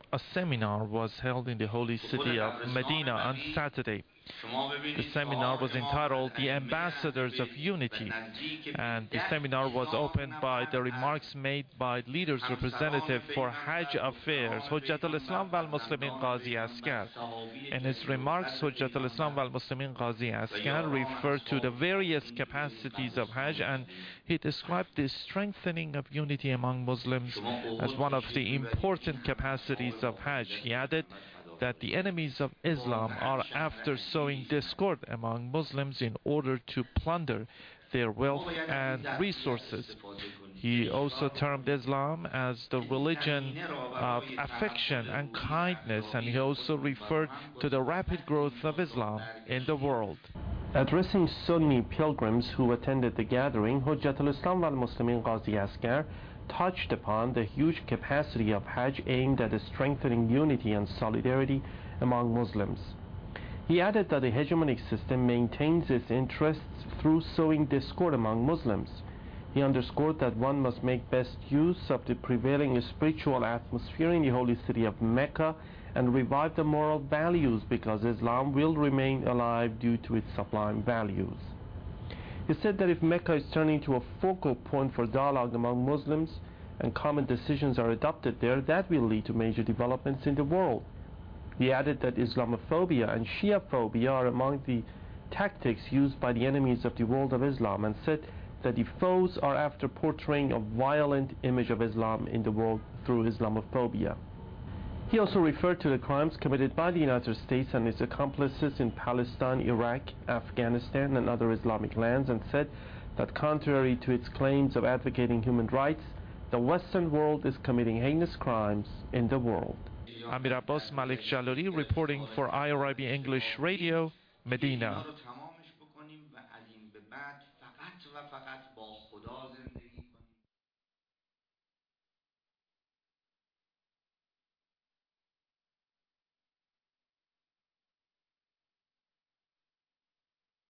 A seminar was held in the holy city of Medina on Saturday. The seminar was entitled The Ambassadors of Unity, and the seminar was opened by the remarks made by leaders representative for Hajj Affairs, Hujjatul Islam wal Muslimin Qazi Asghar. In his remarks, Hujjatul Islam wal Muslimin Qazi Asghar referred to the various capacities of Hajj, and he described the strengthening of unity among Muslims as one of the important capacities of Hajj. He added that the enemies of Islam are after sowing discord among Muslims in order to plunder their wealth and resources. He also termed Islam as the religion of affection and kindness, and he also referred to the rapid growth of Islam in the world. Addressing Sunni pilgrims who attended the gathering, Hujjatul Islam wal Muslimin Qazi Asghar touched upon the huge capacity of Hajj aimed at strengthening unity and solidarity among Muslims. He added that the hegemonic system maintains its interests through sowing discord among Muslims. He underscored that one must make best use of the prevailing spiritual atmosphere in the holy city of Mecca and revive the moral values, because Islam will remain alive due to its sublime values. He said that if Mecca is turning into a focal point for dialogue among Muslims and common decisions are adopted there, that will lead to major developments in the world. He added that Islamophobia and Shiaphobia are among the tactics used by the enemies of the world of Islam, and said that the foes are after portraying a violent image of Islam in the world through Islamophobia. He also referred to the crimes committed by the United States and its accomplices in Palestine, Iraq, Afghanistan, and other Islamic lands, and said that contrary to its claims of advocating human rights, the Western world is committing heinous crimes in the world. Amir Abbas Malik Jaluri reporting for IRIB English Radio, Medina.